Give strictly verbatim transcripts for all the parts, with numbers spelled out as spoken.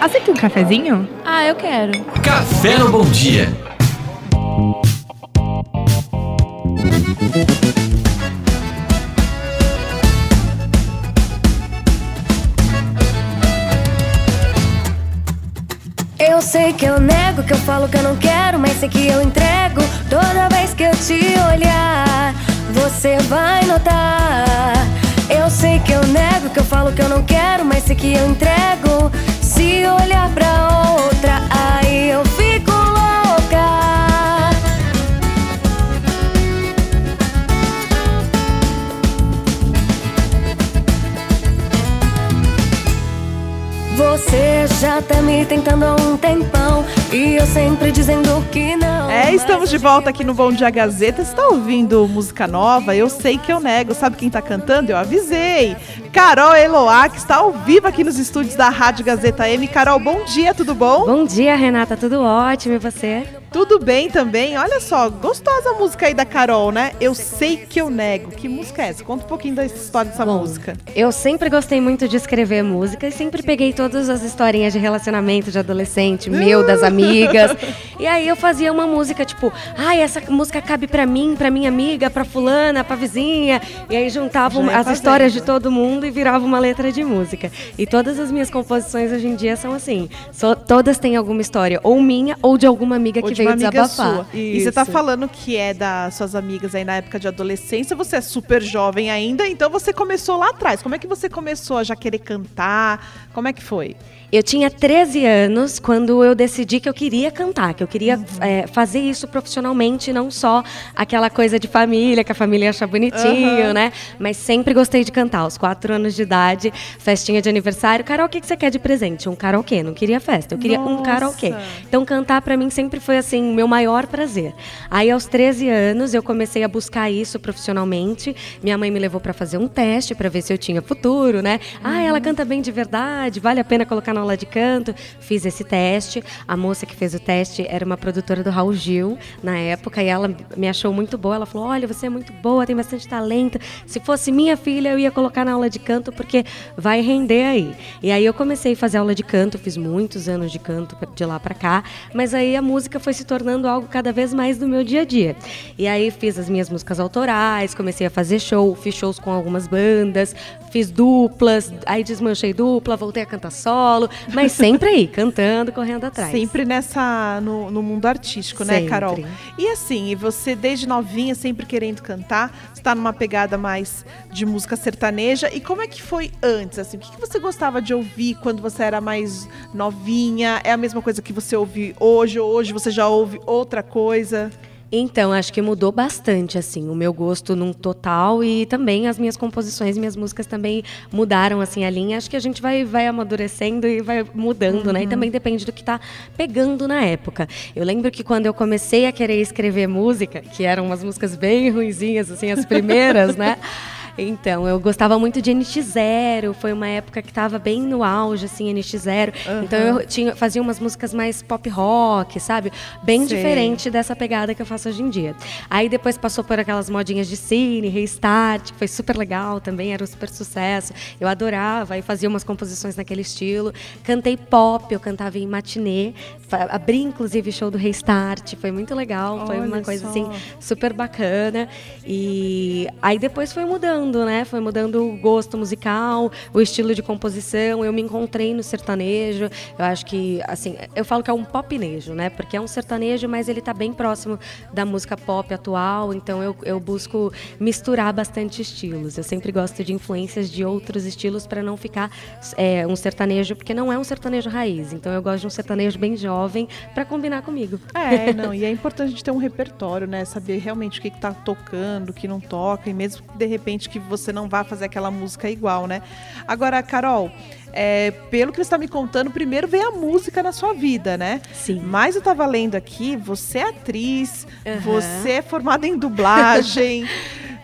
Aceita um cafezinho? Ah, eu quero. Café no Bom Dia. Eu sei que eu nego, que eu falo que eu não quero, mas sei que eu entrego. Toda vez que eu te olhar, você vai notar. Eu sei que eu nego, que eu falo que eu não quero, mas sei que eu entrego. Se olhar pra outra, aí eu fico louca. Você já tá me tentando há um tempão e eu sempre dizendo que não. É, estamos de volta aqui no Bom Dia Gazeta. Você tá ouvindo música nova? Eu sei que eu nego. Sabe quem tá cantando? Eu avisei. Carol Eloá, que está ao vivo aqui nos estúdios da Rádio Gazeta M. Carol, bom dia, tudo bom? Bom dia, Renata, tudo ótimo, e você? Tudo bem também. Olha só, gostosa a música aí da Carol, né? Eu sei que eu nego. Que música é essa? Conta um pouquinho da história dessa Bom, música. Eu sempre gostei muito de escrever música e sempre peguei todas as historinhas de relacionamento de adolescente, meu, das amigas. E aí eu fazia uma música tipo, ai, essa música cabe pra mim, pra minha amiga, pra fulana, pra vizinha. E aí juntavam as fazendo. histórias de todo mundo e virava uma letra de música. E todas as minhas composições hoje em dia são assim. So, todas têm alguma história, ou minha, ou de alguma amiga Ou que de veio uma amiga desabafar. sua. E você tá falando que é das suas amigas aí na época de adolescência, você é super jovem ainda, então você começou lá atrás. Como é que você começou a já querer cantar? Como é que foi? Eu tinha treze anos quando eu decidi que eu queria cantar, que eu queria uhum. é, fazer isso profissionalmente, não só aquela coisa de família, que a família acha bonitinho, uhum. né? Mas sempre gostei de cantar. Aos quatro anos de idade, festinha de aniversário. Carol, o que você quer de presente? Um karaokê. Não queria festa, eu queria Nossa. um karaokê. Então cantar pra mim sempre foi assim, o meu maior prazer. Aí aos treze anos eu comecei a buscar isso profissionalmente. Minha mãe me levou pra fazer um teste, pra ver se eu tinha futuro, né? Uhum. Ah, ela canta bem de verdade, vale a pena colocar na aula de canto. Fiz esse teste. A moça que fez o teste era uma produtora do Raul Gil na época e ela me achou muito boa. Ela falou, olha, você é muito boa, tem bastante talento. Se fosse minha filha, eu ia colocar na aula de canto porque vai render aí. E aí eu comecei a fazer aula de canto, fiz muitos anos de canto de lá pra cá, mas aí a música foi se tornando algo cada vez mais do meu dia a dia. E aí fiz as minhas músicas autorais, comecei a fazer show, fiz shows com algumas bandas, fiz duplas, aí desmanchei dupla, voltei a cantar solo, mas sempre aí, cantando, correndo atrás. Sempre nessa, no, no mundo artístico, né, sempre. Carol? E assim, e você desde novinha, sempre querendo cantar, você tá numa pegada mais de música sertaneja, e como é que foi antes, assim? O que, que você gostava de ouvir quando você era mais novinha? É a mesma coisa que você ouve hoje, ou hoje você já ouve outra coisa? Então, acho que mudou bastante, assim, o meu gosto num total e também as minhas composições, minhas músicas também mudaram, assim, a linha. Acho que a gente vai, vai amadurecendo e vai mudando, uhum. né? E também depende do que tá pegando na época. Eu lembro que quando eu comecei a querer escrever música, que eram umas músicas bem ruinzinhas, assim, as primeiras, né? Então, eu gostava muito de N X Zero, foi uma época que estava bem no auge, assim, N X Zero. Uhum. Então, eu tinha, fazia umas músicas mais pop rock, sabe? Bem Sei. diferente dessa pegada que eu faço hoje em dia. Aí, depois passou por aquelas modinhas de cine, Restart, que foi super legal também, era um super sucesso. Eu adorava e fazia umas composições naquele estilo. Cantei pop, eu cantava em matinê, abri, inclusive, show do Restart, foi muito legal, foi Olha uma coisa, só. assim, super bacana. E aí, depois foi mudando. Né? Foi mudando o gosto musical, o estilo de composição. Eu me encontrei no sertanejo. Eu acho que, assim, eu falo que é um popnejo, né? Porque é um sertanejo, mas ele tá bem próximo da música pop atual. Então eu, eu busco misturar bastante estilos. Eu sempre gosto de influências de outros estilos para não ficar é, um sertanejo, porque não é um sertanejo raiz. Então eu gosto de um sertanejo bem jovem para combinar comigo. É, não, e é importante a gente ter um repertório, né? Saber realmente o que, que tá tocando, o que não toca, e mesmo que de repente que você não vá fazer aquela música igual, né? Agora, Carol, é, pelo que você está me contando, primeiro veio a música na sua vida, né? Sim. Mas eu estava lendo aqui, você é atriz, uhum. você é formada em dublagem,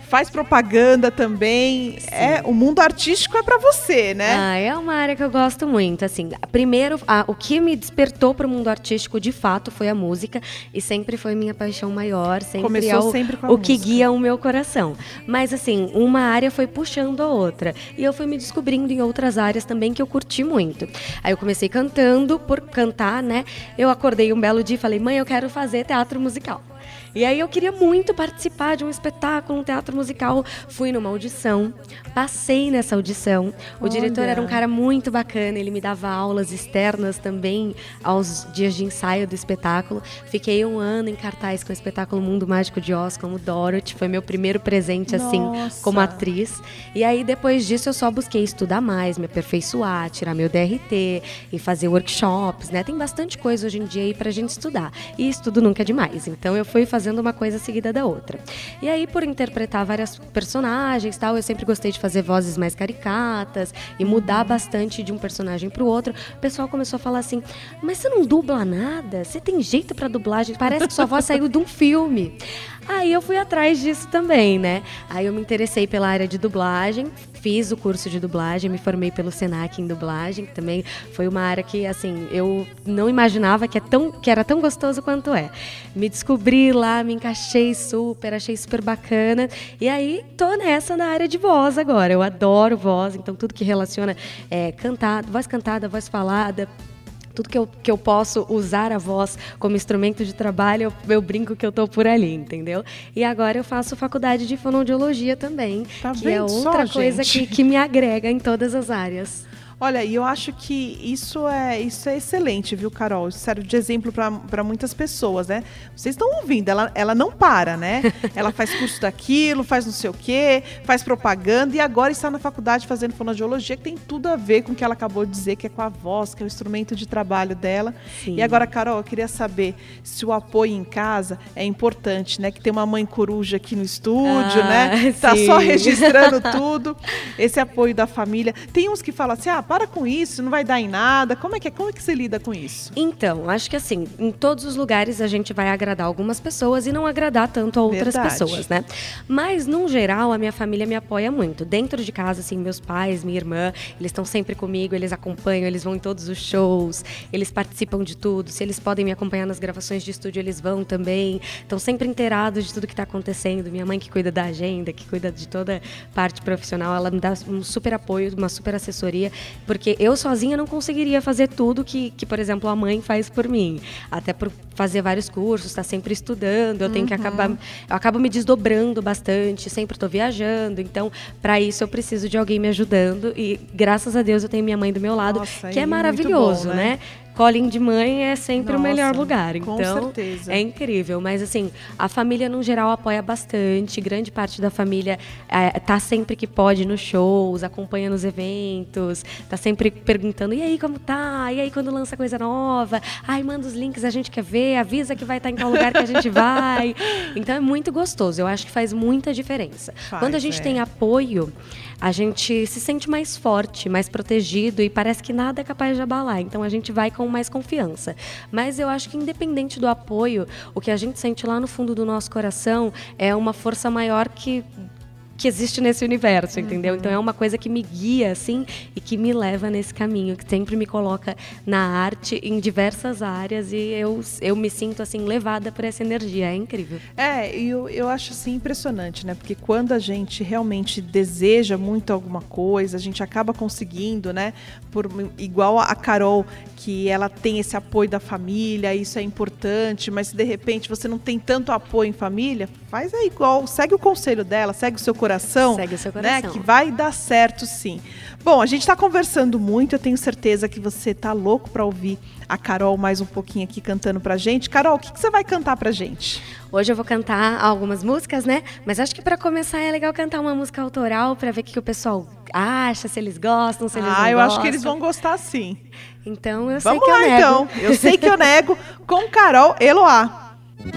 faz propaganda também. É, o mundo artístico é pra você, né? Ah, é uma área que eu gosto muito, assim. Primeiro, a, o que me despertou pro mundo artístico, de fato, foi a música. E sempre foi minha paixão maior. Sempre Começou é o, sempre com a o música. que guia o meu coração. Mas, assim, uma área foi puxando a outra. E eu fui me descobrindo em outras áreas também que eu curti muito. Aí eu comecei cantando, por cantar, né? Eu acordei um belo dia e falei, mãe, eu quero fazer teatro musical. E aí eu queria muito participar de um espetáculo, um teatro musical. Fui numa audição, passei nessa audição. O Olha. diretor era um cara muito bacana, ele me dava aulas externas também aos dias de ensaio do espetáculo. Fiquei um ano em cartaz com o espetáculo Mundo Mágico de Oz como Dorothy. Foi meu primeiro presente, assim, Nossa. como atriz. E aí depois disso eu só busquei estudar mais, me aperfeiçoar, tirar meu D R T e fazer workshops, né? Tem bastante coisa hoje em dia aí pra gente estudar. E estudo nunca é demais. Então eu fui fazendo uma coisa seguida da outra. E aí, por interpretar várias personagens, tal, eu sempre gostei de fazer vozes mais caricatas e mudar bastante de um personagem pro outro. O pessoal começou a falar assim, mas você não dubla nada? Você tem jeito pra dublagem? Parece que sua voz saiu de um filme. Aí eu fui atrás disso também, né? Aí eu me interessei pela área de dublagem, fiz o curso de dublagem, me formei pelo Senac em dublagem, que também foi uma área que, assim, eu não imaginava que, é tão, que era tão gostoso quanto é. Me descobri lá, me encaixei super, achei super bacana. E aí, tô nessa na área de voz agora. Eu adoro voz, então tudo que relaciona é, cantar, voz cantada, voz falada, tudo que eu, que eu posso usar a voz como instrumento de trabalho, eu, eu brinco que eu tô por ali, entendeu? E agora eu faço faculdade de fonoaudiologia também, Tá que vendo é outra só, coisa gente? que, que me agrega em todas as áreas. Olha, e eu acho que isso é, isso é excelente, viu, Carol? Isso serve de exemplo para muitas pessoas, né? Vocês estão ouvindo, ela, ela não para, né? Ela faz curso daquilo, faz não sei o quê, faz propaganda e agora está na faculdade fazendo fonoaudiologia, que tem tudo a ver com o que ela acabou de dizer, que é com a voz, que é o instrumento de trabalho dela. Sim. E agora, Carol, eu queria saber se o apoio em casa é importante, né? Que tem uma mãe coruja aqui no estúdio, Ah, né? Tá sim. só registrando tudo. Esse apoio da família. Tem uns que falam assim, ah, para com isso, não vai dar em nada. Como é que, é? Como é que você lida com isso? Então, acho que assim, em todos os lugares a gente vai agradar algumas pessoas e não agradar tanto a outras Verdade. pessoas, né? Mas, no geral, a minha família me apoia muito. Dentro de casa, assim, meus pais, minha irmã, eles estão sempre comigo, eles acompanham, eles vão em todos os shows, eles participam de tudo. Se eles podem me acompanhar nas gravações de estúdio, eles vão também. Estão sempre inteirados de tudo que está acontecendo. Minha mãe que cuida da agenda, que cuida de toda a parte profissional, ela me dá um super apoio, uma super assessoria, porque eu sozinha não conseguiria fazer tudo que, que, por exemplo, a mãe faz por mim. Até por fazer vários cursos, estar tá sempre estudando, eu tenho que acabar, eu acabo me desdobrando bastante, sempre estou viajando, então, para isso eu preciso de alguém me ajudando e, graças a Deus, eu tenho minha mãe do meu lado, Nossa, que é muito maravilhoso, bom, né? né? Colinho de mãe é sempre Nossa, o melhor lugar, com então certeza. é incrível, mas assim, a família no geral apoia bastante, grande parte da família é, tá sempre que pode nos shows, acompanha nos eventos, tá sempre perguntando, e aí como tá? E aí quando lança coisa nova? Ai, manda os links, a gente quer ver, avisa que vai estar em tal lugar que a gente vai. Então é muito gostoso, eu acho que faz muita diferença. Faz, Quando a gente é. tem apoio, a gente se sente mais forte, mais protegido e parece que nada é capaz de abalar. Então a gente vai com mais confiança. Mas eu acho que independente do apoio, o que a gente sente lá no fundo do nosso coração é uma força maior que que existe nesse universo, entendeu? Então é uma coisa que me guia, assim, e que me leva nesse caminho, que sempre me coloca na arte, em diversas áreas, e eu, eu me sinto, assim, levada por essa energia. É incrível. É, e eu, eu acho assim impressionante, né? Porque quando a gente realmente deseja muito alguma coisa, a gente acaba conseguindo, né? Por, igual a Carol, que ela tem esse apoio da família, isso é importante, mas se de repente você não tem tanto apoio em família, faz aí igual, segue o conselho dela, segue o seu coração, Segue o seu coração. né? Que vai dar certo, sim. Bom, a gente está conversando muito, eu tenho certeza que você tá louco para ouvir a Carol mais um pouquinho aqui cantando pra gente. Carol, o que, que você vai cantar pra gente? Hoje eu vou cantar algumas músicas, né? Mas acho que para começar é legal cantar uma música autoral para ver o que o pessoal acha, se eles gostam, se eles não gostam. Ah, eu acho que eles vão gostar sim. Então eu Vamos sei que lá, eu nego. então. Eu sei que eu nego com Carol Eloá.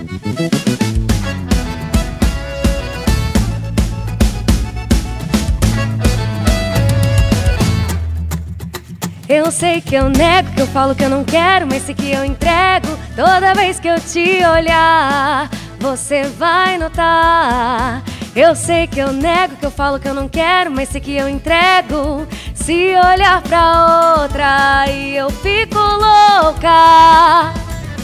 Eu sei que eu nego, que eu falo que eu não quero, mas sei que eu entrego. Toda vez que eu te olhar, você vai notar. Eu sei que eu nego, que eu falo que eu não quero, mas sei que eu entrego. Se olhar pra outra, aí eu fico louca.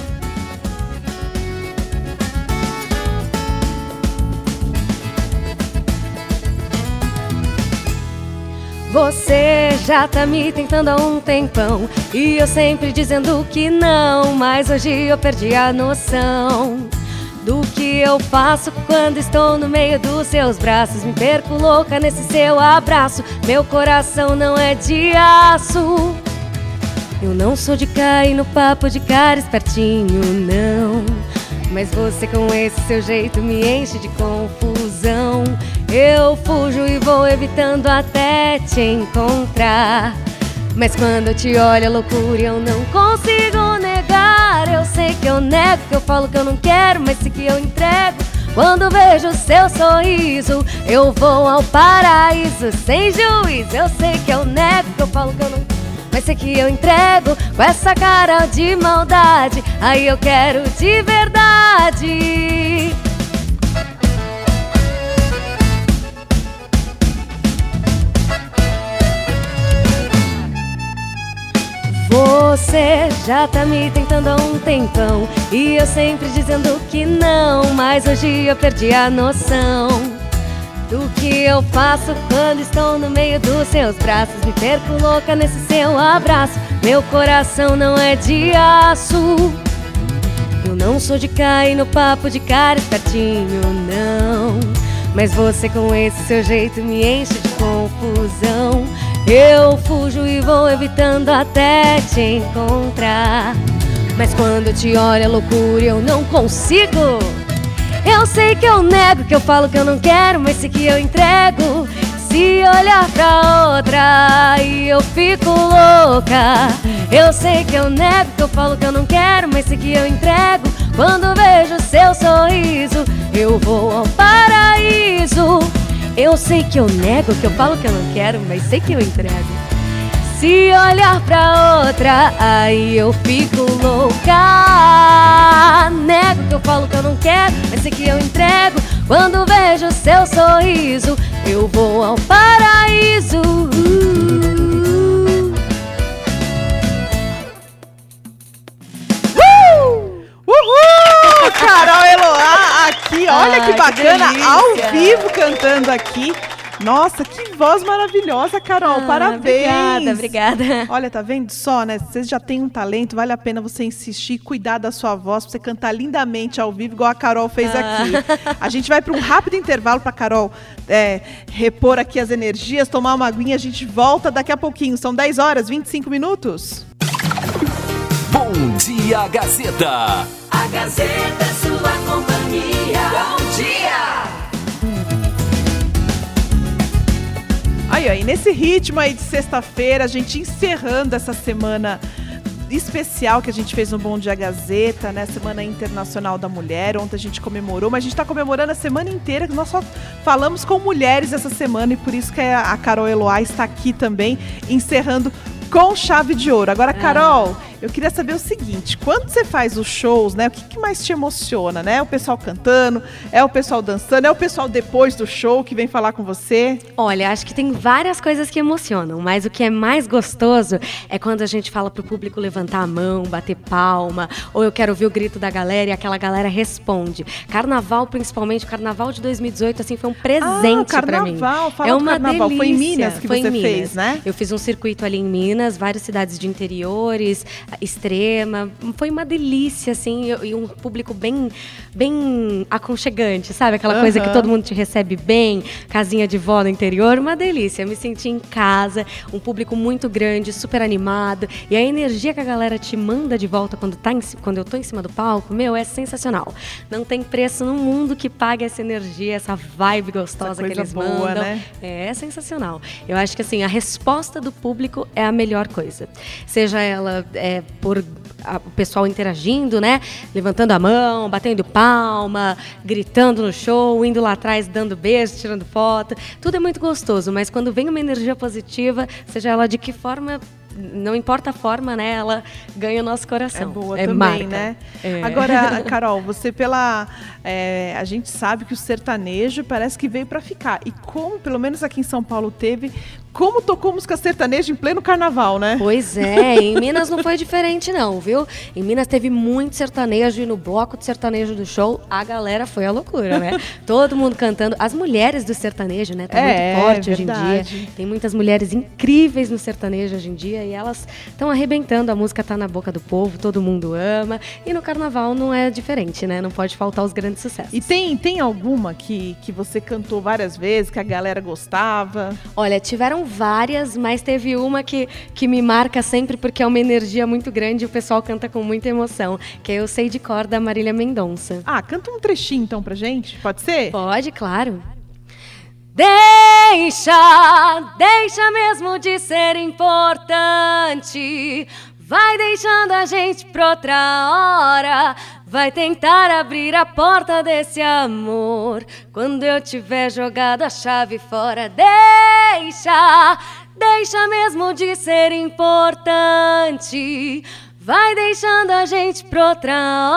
Você já tá me tentando há um tempão e eu sempre dizendo que não, mas hoje eu perdi a noção do que eu faço quando estou no meio dos seus braços. Me perco louca nesse seu abraço, meu coração não é de aço. Eu não sou de cair no papo de cara espertinho, não, mas você com esse seu jeito me enche de confusão. Eu fujo e vou evitando até te encontrar, mas quando eu te olho é loucura e eu não consigo negar. Eu sei que eu nego, que eu falo que eu não quero, mas sei que eu entrego. Quando vejo seu sorriso, eu vou ao paraíso sem juízo. Eu sei que eu nego, que eu falo que eu não quero, mas sei que eu entrego. Com essa cara de maldade, aí eu quero de verdade. Você já tá me tentando há um tempão e eu sempre dizendo que não, mas hoje eu perdi a noção do que eu faço quando estou no meio dos seus braços. Me perco louca nesse seu abraço, meu coração não é de aço. Eu não sou de cair no papo de cara espertinho, não, mas você com esse seu jeito me enche de confusão. Eu fujo e vou evitando até te encontrar, mas quando eu te olho é loucura e eu não consigo. Eu sei que eu nego, que eu falo que eu não quero, mas sei que eu entrego. Se olhar pra outra, aí eu fico louca. Eu sei que eu nego, que eu falo que eu não quero, mas sei que eu entrego. Quando vejo seu sorriso, eu vou ao paraíso. Eu sei que eu nego, que eu falo que eu não quero, mas sei que eu entrego. Se olhar pra outra, aí eu fico louca. Nego que eu falo que eu não quero, mas sei que eu entrego. Quando vejo seu sorriso, eu vou ao paraíso. Uh! Uhul! Carol Eloá aqui, olha Ai, que bacana, que ao vivo cantando aqui. Nossa, que voz maravilhosa, Carol, Ah, parabéns. Obrigada, obrigada. Olha, tá vendo só, né? Você já tem um talento, vale a pena você insistir e cuidar da sua voz pra você cantar lindamente ao vivo, igual a Carol fez Ah. aqui. A gente vai para um rápido intervalo pra Carol é, repor aqui as energias, tomar uma aguinha, a gente volta daqui a pouquinho. São dez horas, vinte e cinco minutos. Bom Dia Gazeta. A Gazeta é sua companhia. Bom dia! Aí, ó, e nesse ritmo aí de sexta-feira, a gente encerrando essa semana especial que a gente fez no Bom Dia Gazeta, né? Semana Internacional da Mulher. Ontem a gente comemorou, mas a gente tá comemorando a semana inteira, que nós só falamos com mulheres essa semana e por isso que a Carol Eloá está aqui também, encerrando com chave de ouro. Agora, Carol, eu queria saber o seguinte, quando você faz os shows, né, o que, que mais te emociona, né? É o pessoal cantando, é o pessoal dançando, é o pessoal depois do show que vem falar com você? Olha, acho que tem várias coisas que emocionam, mas o que é mais gostoso é quando a gente fala pro público levantar a mão, bater palma, ou eu quero ouvir o grito da galera e aquela galera responde. Carnaval, principalmente, o Carnaval de dois mil e dezoito, assim, foi um presente ah, pra mim. Carnaval, fala é do uma Carnaval. delícia. Foi em Minas que foi você em Minas. fez, né? Eu fiz um circuito ali em Minas, várias cidades de interiores, Extrema. Foi uma delícia, assim, e um público bem, bem aconchegante, sabe? Aquela Uhum. coisa que todo mundo te recebe bem, casinha de vó no interior, uma delícia. Eu me senti em casa, um público muito grande, super animado, e a energia que a galera te manda de volta quando, tá em, quando eu tô em cima do palco, meu, é sensacional. Não tem preço no mundo que pague essa energia, essa vibe gostosa Essa que coisa eles boa, mandam. né? É, é sensacional. Eu acho que assim, a resposta do público é a melhor coisa. Seja ela é, por a, o pessoal interagindo, né? Levantando a mão, batendo palma, gritando no show, indo lá atrás, dando beijo, tirando foto. Tudo é muito gostoso, mas quando vem uma energia positiva, seja ela de que forma não importa a forma, né? Ela ganha o nosso coração. É boa é também, marca. né? É. Agora, Carol, você pela... É, a gente sabe que o sertanejo parece que veio para ficar. E como, pelo menos aqui em São Paulo teve, como tocou música sertaneja em pleno carnaval, né? Pois é, em Minas não foi diferente não, viu? Em Minas teve muito sertanejo e no bloco de sertanejo do show, a galera foi a loucura, né? Todo mundo cantando. As mulheres do sertanejo, né? Tá É, muito forte verdade. hoje em dia. Tem muitas mulheres incríveis no sertanejo hoje em dia e elas estão arrebentando. A música tá na boca do povo, todo mundo ama. E no carnaval não é diferente, né? Não pode faltar os grandes sucessos. E tem, tem alguma que, que você cantou várias vezes, que a galera gostava? Olha, tiveram várias, mas teve uma que, que me marca sempre porque é uma energia muito grande e o pessoal canta com muita emoção, que é Eu Sei de Cor, da Marília Mendonça. Ah, canta um trechinho então pra gente, pode ser? Pode, claro. Deixa, deixa mesmo de ser importante. Vai deixando a gente pra outra hora. Vai tentar abrir a porta desse amor quando eu tiver jogado a chave fora. Deixa, deixa mesmo de ser importante. Vai deixando a gente pra outra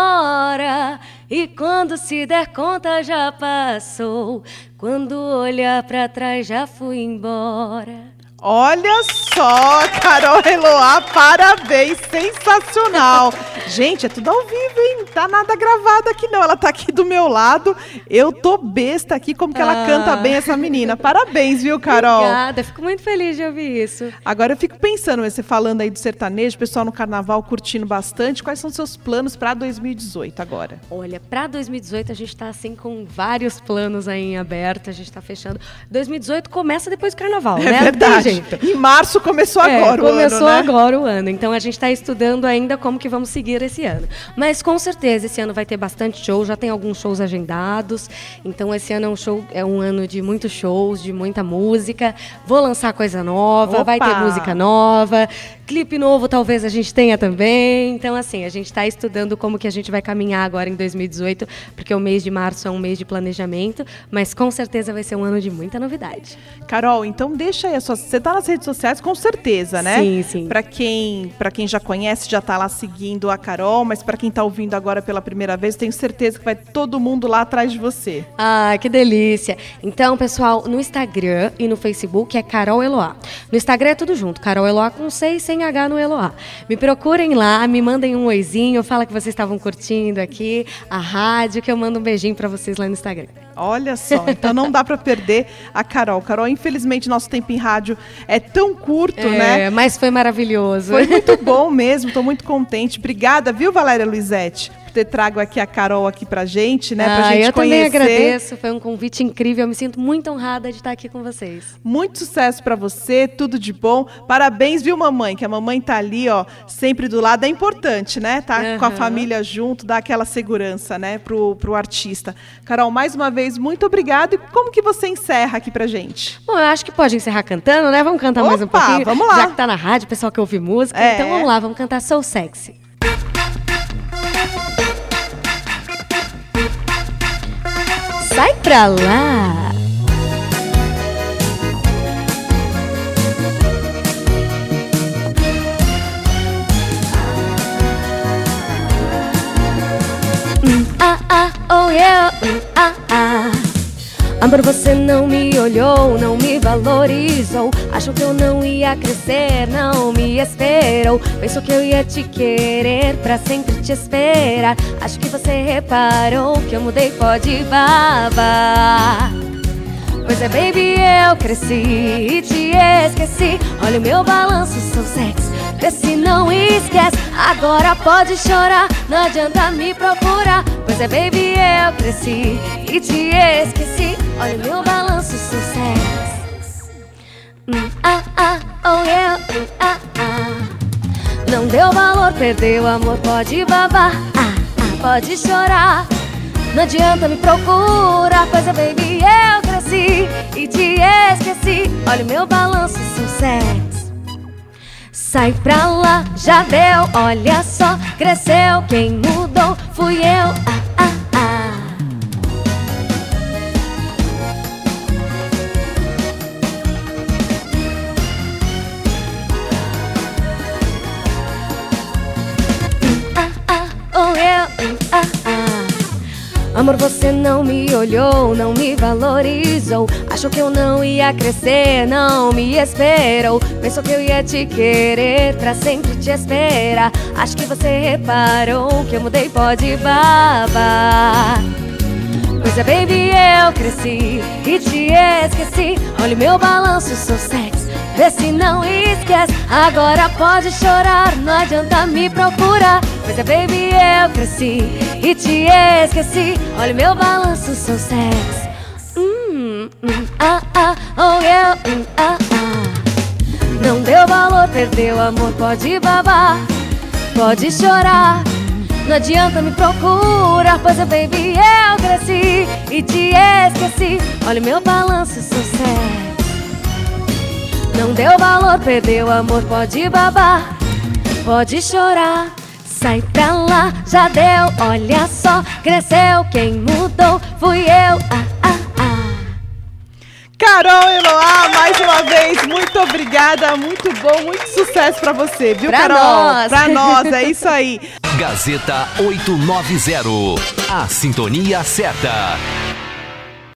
hora. E quando se der conta já passou. Quando olhar pra trás já fui embora. Olha só, Carol Eloá, parabéns, sensacional. Gente, é tudo ao vivo, hein? Não tá nada gravado aqui não, ela tá aqui do meu lado. Eu tô besta aqui, como que ela Ah. canta bem essa menina. Parabéns, viu, Carol? Obrigada, fico muito feliz de ouvir isso. Agora eu fico pensando, você falando aí do sertanejo, o pessoal no carnaval curtindo bastante, quais são os seus planos pra dois mil e dezoito agora? Olha, para dois mil e dezoito a gente tá assim com vários planos aí em aberto, a gente tá fechando. dois mil e dezoito começa depois do carnaval, É né? Não tem verdade. jeito. Em março começou É, agora o começou ano, né? agora o ano, então a gente está estudando ainda como que vamos seguir esse ano. Mas com certeza esse ano vai ter bastante show, já tem alguns shows agendados, então esse ano é um, show, é um ano de muitos shows, de muita música. Vou lançar coisa nova, Opa! vai ter música nova, clipe novo talvez a gente tenha também. Então assim, a gente está estudando como que a gente vai caminhar agora em dois mil e dezoito, porque o mês de março é um mês de planejamento, mas com certeza vai ser um ano de muita novidade. Carol, então deixa aí a sua... Você tá nas redes sociais com certeza, né? Sim, sim. Pra quem, pra quem já conhece, já tá lá seguindo a Carol, mas pra quem tá ouvindo agora pela primeira vez, tenho certeza que vai todo mundo lá atrás de você. Ah, que delícia. Então, pessoal, no Instagram e no Facebook é Carol Eloá. No Instagram é tudo junto, Carol Eloá com C e sem H no Eloá. Me procurem lá, me mandem um oizinho, fala que vocês estavam curtindo aqui a rádio, que eu mando um beijinho pra vocês lá no Instagram. Olha só, então não dá pra perder a Carol. Carol, infelizmente, nosso tempo em rádio é tão curto, É, né? mas foi maravilhoso. Foi muito bom mesmo, tô muito contente. Obrigada, viu, Valéria Luizete, por ter trago aqui a Carol aqui pra gente, né? Pra Ah, gente eu conhecer. também agradeço, foi um convite incrível, eu me sinto muito honrada de estar aqui com vocês. Muito sucesso pra você, tudo de bom. Parabéns, viu, mamãe? Que a mamãe tá ali, ó, sempre do lado. É importante, né? Tá Uhum. com a família junto, dar aquela segurança, né, pro, pro artista. Carol, mais uma vez, muito obrigada. E como que você encerra aqui pra gente? Bom, eu acho que pode encerrar cantando, né? Vamos cantar mais um Opa, pouquinho. vamos lá. Já que tá na rádio, pessoal que ouve música. É. Então vamos lá, vamos cantar Sou Sexy. Sai pra lá! Hum, ah, ah, oh yeah, hum, ah, ah. Amor, você não me olhou, não me valorizou. Achou que eu não ia crescer, não me esperou. Pensou que eu ia te querer, pra sempre te esperar. Acho que você reparou que eu mudei, pode babar. Pois é, baby, eu cresci e te esqueci. Olha o meu balanço, sou sexy, vê se não esquece. Agora pode chorar, não adianta me procurar. Pois é, baby, eu cresci e te esqueci. Olha o meu balanço, sou sexy. Hum, ah, ah, oh yeah, hum, ah, ah. Não deu valor, perdeu amor, pode babar. Ah, ah, pode chorar, não adianta me procurar. Pois é, baby, eu cresci e te esqueci. Olha o meu balanço, sou sexy. Sai pra lá, já deu, olha só, cresceu. Quem mudou fui eu, ah, ah, ah. Amor, você não me olhou, não me valorizou. Achou que eu não ia crescer, não me esperou. Pensou que eu ia te querer, pra sempre te esperar. Acho que você reparou que eu mudei, pode babar. Pois é, baby, eu cresci e te esqueci. Olha o meu balanço, sou sexy, vê se não esquece. Agora pode chorar, não adianta me procurar. Pois é, baby, eu cresci e te esqueci. Olha o meu balanço, sou sexy. Hum, hum, ah, ah, oh, eu, hum, ah, ah. Não deu valor, perdeu amor, pode babar, pode chorar, não adianta me procurar. Pois é, baby, eu cresci e te esqueci. Olha o meu balanço, sucesso. Não deu valor, perdeu amor, pode babar, pode chorar, sai pra lá, já deu, olha só, cresceu, quem mudou fui eu. Ah, ah, ah. Carol Eloá, mais uma vez, muito obrigada, muito bom, muito sucesso pra você, viu, Pra Carol? nós. Pra nós, é isso aí. Gazeta oitocentos e noventa. A sintonia certa.